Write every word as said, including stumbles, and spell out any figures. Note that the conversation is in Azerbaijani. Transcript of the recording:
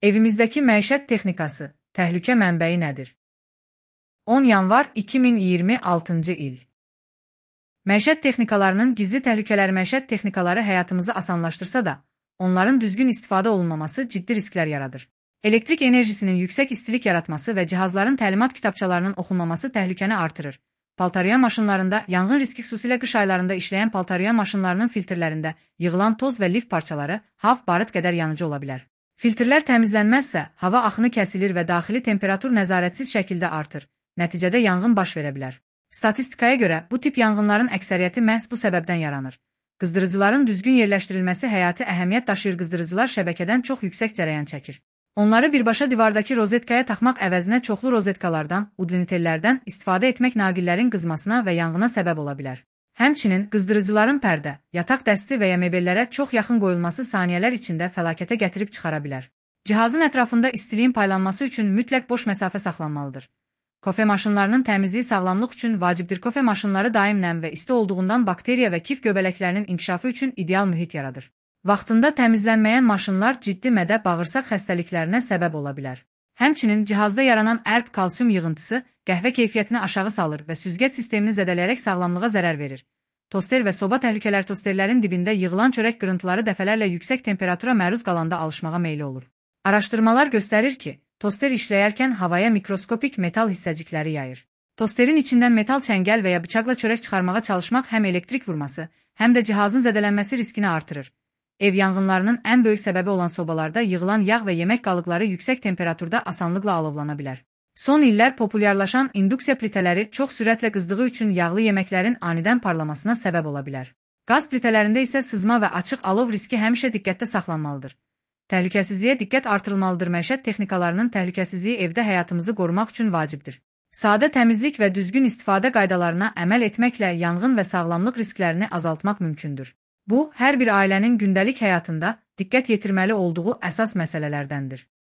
Evimizdəki məişət texnikası, təhlükə mənbəyi nədir? on yanvar iki min iyirmi altıncı il. Məişət texnikalarının gizli təhlükələri məişət texnikaları həyatımızı asanlaşdırsa da, onların düzgün istifadə olunmaması ciddi risklər yaradır. Elektrik enerjisinin yüksək istilik yaratması və cihazların təlimat kitabçalarının oxunmaması təhlükəni artırır. Paltaryuyan maşınlarında yanğın riski xüsusilə qış aylarında işləyən paltaryuyan maşınlarının filtrlərində yığılan toz və lif parçaları hav barıt qədər yanıcı ola bilər. Filtrlər təmizlənməzsə, hava axını kəsilir və daxili temperatur nəzarətsiz şəkildə artır. Nəticədə yanğın baş verə bilər. Statistikaya görə bu tip yanğınların əksəriyyəti məhz bu səbəbdən yaranır. Qızdırıcıların düzgün yerləşdirilməsi həyati əhəmiyyət daşıyır. Qızdırıcılar şəbəkədən çox yüksək cərəyan çəkir. Onları birbaşa divardakı rozetkaya taxmaq əvəzinə çoxlu rozetkalardan, udlinitellərdən istifadə etmək naqillərin qızmasına və yanğına səbəb ola bilər. Həmçinin qızdırıcıların pərdə, yataq dəsti və ya mebellərə çox yaxın qoyulması saniyələr içində fəlakətə gətirib çıxara bilər. Cihazın ətrafında istiliyin paylanması üçün mütləq boş məsafə saxlanmalıdır. Kofe maşınlarının təmizliyi sağlamlıq üçün vacibdir. Kofe maşınları daim nəm və isti olduğundan bakteriya və kif göbələklərinin inkişafı üçün ideal mühit yaradır. Vaxtında təmizlənməyən maşınlar ciddi mədə-bağırsaq xəstəliklərinə səbəb ola bilər. Həmçinin cihazda yaranan ərb kalsium yığıntısı qəhvə keyfiyyətini aşağı salır və süzgəc sistemini zədələyərək sağlamlığa zərər verir. Toster və soba təhlükələr tosterlərin dibində yığılan çörək qırıntıları dəfələrlə yüksək temperatura məruz qalanda alışmağa meyli olur. Araşdırmalar göstərir ki, toster işləyərkən havaya mikroskopik metal hissəcikləri yayır. Tosterin içindən metal çəngəl və ya bıçaqla çörək çıxarmağa çalışmaq həm elektrik vurması, həm də cihazın zədələnməsi riskini artırır. Ev yanğınlarının ən böyük səbəbi olan sobalarda yığılan yağ və yemək qalıqları yüksək temperaturda asanlıqla alovlana bilər. Son illər populyarlaşan induksiya plitələri çox sürətlə qızdığı üçün yağlı yeməklərin anidən parlamasına səbəb ola bilər. Qaz plitələrində isə sızma və açıq alov riski həmişə diqqətdə saxlanmalıdır. Təhlükəsizliyə diqqət artırılmalıdır. Məişət texnikalarının təhlükəsizliyi evdə həyatımızı qorumaq üçün vacibdir. Sadə təmizlik və düzgün istifadə qaydalarına əməl etməklə yanğın və sağlamlıq risklərini azaltmaq mümkündür. Bu, hər bir ailənin gündəlik həyatında diqqət yetirməli olduğu əsas məsələlərdəndir.